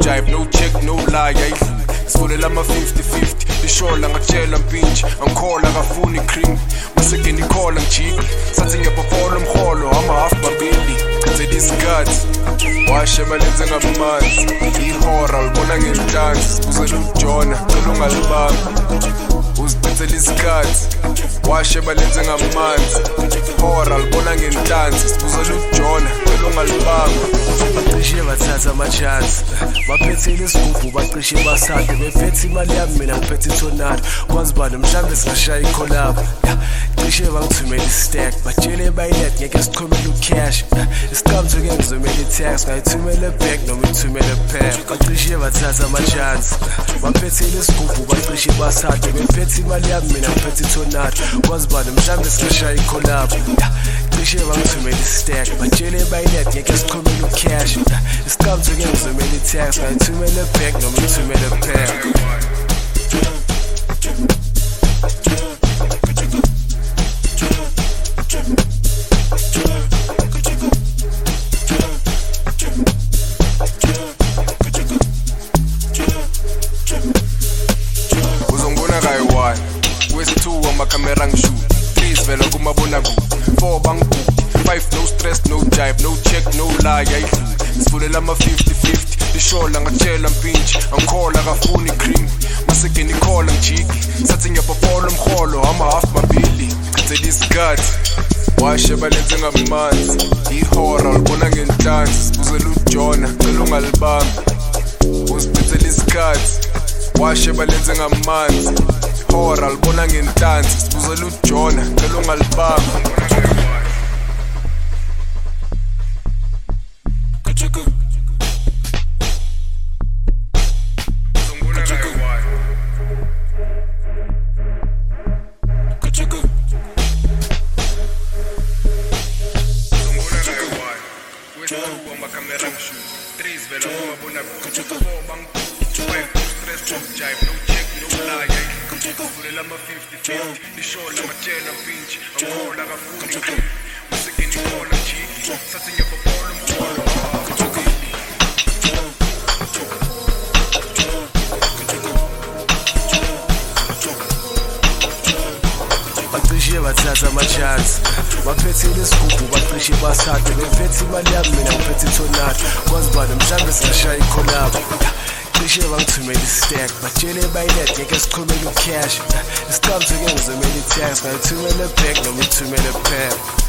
jive, no check, no lie, ayidluli sifulela ama-50-50 lishola ngatshela mpintshi angikhola kafuni cream maseke ndikhola ngijiki sathi ngiyabhofola umholo ama-half mabili qhenzela isikhathi washe balenze ngamanzi ihora ulibona ngentanzi sibuzela ujona cela ungalibambi uzidicela isikhathi washe balenze ngamanzi ihora ulibona ngentanzi sibuzela ujona cela ungalibambi bacishe bathatha ama-chance baphethele isigubhu bacishe basade bephethe imali yami mina ngiphethe itonado kwazi bani mhlambe singashaya ikholabo cishe bangithumela i-stack batshele bayilet ngeke sichumele ucash isiqamtho ke ngizomela i-tax ngayithumela ebank noma ithumela epep bacishe bathatha ama-chance baphethele isigubhu bacishe basade bephethe imali yami mina ngiphethe itonado kwazi bani mhlambe singashaya ikholabo cishe bangithumela i-stack batshele bayilet ngeke sichumele ucash isiqamtho ke ngizomela i-tax ngayithumela ebank noma ithumela epep Wesi-2 amakhamera ngishoot 3 sivela kumabonakude 4 bangibuka 5 no stress no jive no check no lie ayidluli sifulela ama-50-50 lishola ngatshela mpintshi angikhola kafuni cream maseke ndikhola ngijiki sathi ngiyabhofola umholo ama-half mabili qhenzela isikhathi washe balenze ngamanzi ihora ulibona ngentanzi sibuzela ujona cela ungalibambi uzidicela isikhathi washe balenze ngamanzi ihora libona ngentanzi sibuzela ujona cela ungalibambi amakhamera ngishoot 3 sivela kumabonakude 4 bangibuka 5 no stress no jive no check no lie sifulela ama-50-50 lishola ngatshela mpintshi angikhola kafuni cream maseke ndikhola ngijiki sathi ngiyabhofola umholo bacishe bathatha ama-chance baphethele isigubhu bacishe basade bephethe imali yami mina ngiphethe itonado kwazi bani mhlambe singashaya ikholabo cishe bangithumela i-stack batshele bayilet ngeke sichumele ucash isiqamtho ke ngizomela i-tax ngayithumela ebank noma ithumela epep